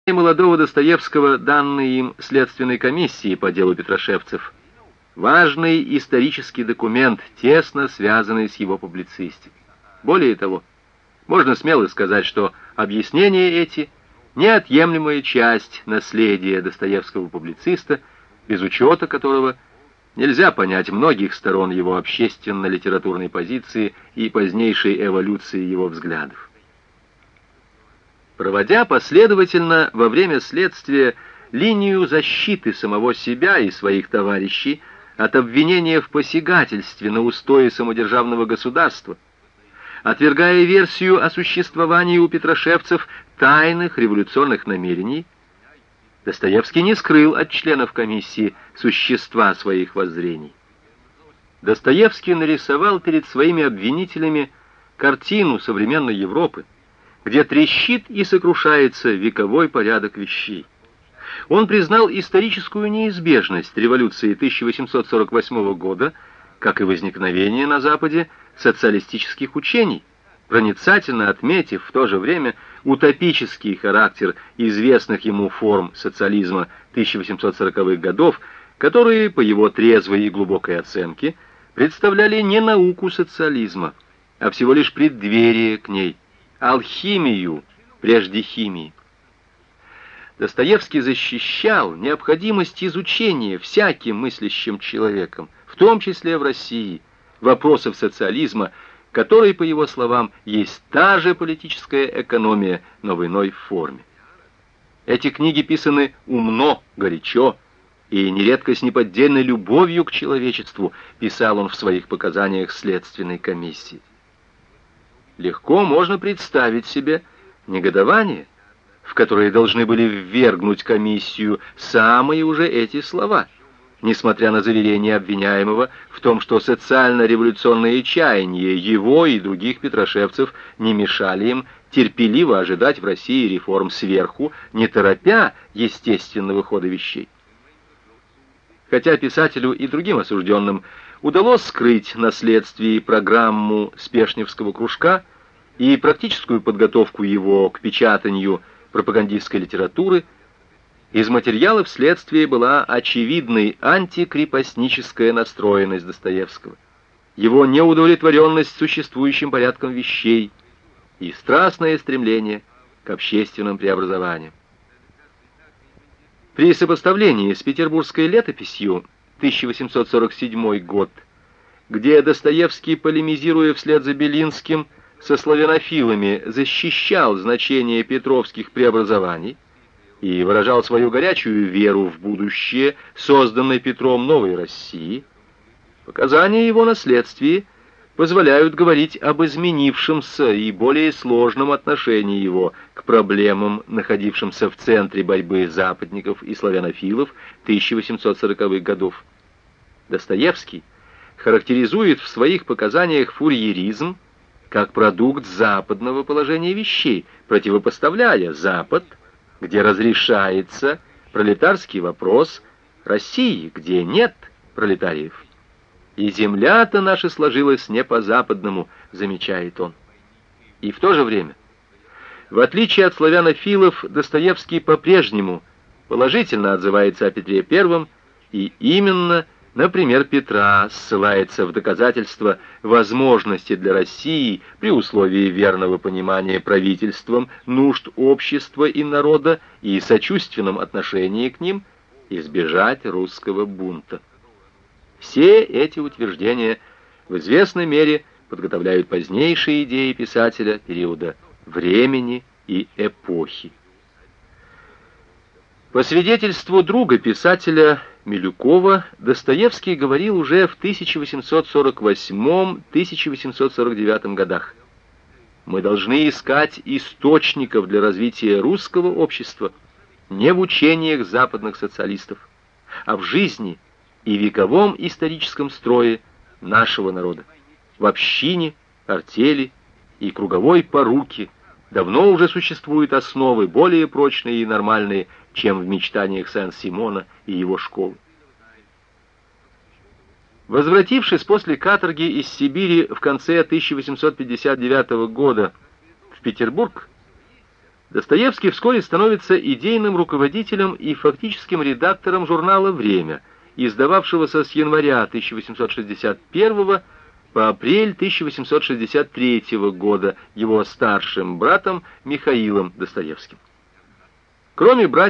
молодого Достоевского, данные им Следственной комиссией по делу Петрашевцев, важный исторический документ, тесно связанный с его публицистикой. Более того, можно смело сказать, что объяснения эти — неотъемлемая часть наследия Достоевского публициста, без учета которого нельзя понять многих сторон его общественно-литературной позиции и позднейшей эволюции его взглядов. Проводя последовательно во время следствия линию защиты самого себя и своих товарищей от обвинения в посягательстве на устои самодержавного государства, отвергая версию о существовании у петрошевцев тайных революционных намерений, Достоевский не скрыл от членов комиссии существа своих воззрений. Достоевский нарисовал перед своими обвинителями картину современной Европы, где трещит и сокрушается вековой порядок вещей. Он признал историческую неизбежность революции 1848 года, как и возникновение на Западе социалистических учений, проницательно отметив в то же время утопический характер известных ему форм социализма 1840-х годов, которые, по его трезвой и глубокой оценке, представляли не науку социализма, а всего лишь преддверие к ней, алхимию прежде химии. Достоевский защищал необходимость изучения всяким мыслящим человеком, в том числе в России, вопросов социализма, который, по его словам, есть та же политическая экономия, но в иной форме. Эти книги писаны умно, горячо и нередко с неподдельной любовью к человечеству, писал он в своих показаниях Следственной комиссии. Легко можно представить себе негодование, в которое должны были ввергнуть комиссию самые уже эти слова, несмотря на заверение обвиняемого в том, что социально-революционные чаяния его и других петрошевцев не мешали им терпеливо ожидать в России реформ сверху, не торопя естественного хода вещей. Хотя писателю и другим осужденным удалось скрыть на следствии программу Спешневского кружка и практическую подготовку его к печатанию пропагандистской литературы, из материалов следствия была очевидной антикрепостническая настроенность Достоевского, его неудовлетворенность существующим порядком вещей и страстное стремление к общественным преобразованиям. При сопоставлении с петербургской летописью 1847 год, где Достоевский, полемизируя вслед за Белинским со славянофилами, защищал значение петровских преобразований и выражал свою горячую веру в будущее, созданной Петром новой России, показания его на следствии позволяют говорить об изменившемся и более сложном отношении его к проблемам, находившимся в центре борьбы западников и славянофилов 1840-х годов. Достоевский характеризует в своих показаниях фурьеризм как продукт западного положения вещей, противопоставляя Запад, где разрешается пролетарский вопрос, России, где нет пролетариев. И земля-то наша сложилась не по-западному, замечает он. И в то же время, в отличие от славянофилов, Достоевский по-прежнему положительно отзывается о Петре I и именно, например, Петра ссылается в доказательство возможности для России при условии верного понимания правительством нужд общества и народа и сочувственном отношении к ним избежать русского бунта. Все эти утверждения в известной мере подготовляют позднейшие идеи писателя периода времени и эпохи. По свидетельству друга писателя Милюкова, Достоевский говорил уже в 1848-1849 годах: «Мы должны искать источников для развития русского общества не в учениях западных социалистов, а в жизни и вековом историческом строе нашего народа, в общине, артели и круговой поруке давно уже существуют основы более прочные и нормальные, чем в мечтаниях Сен-Симона и его школы». Возвратившись после каторги из Сибири в конце 1859 года в Петербург, Достоевский вскоре становится идейным руководителем и фактическим редактором журнала «Время», издававшегося с января 1861 по апрель 1863 года его старшим братом Михаилом Достоевским. Кроме братьев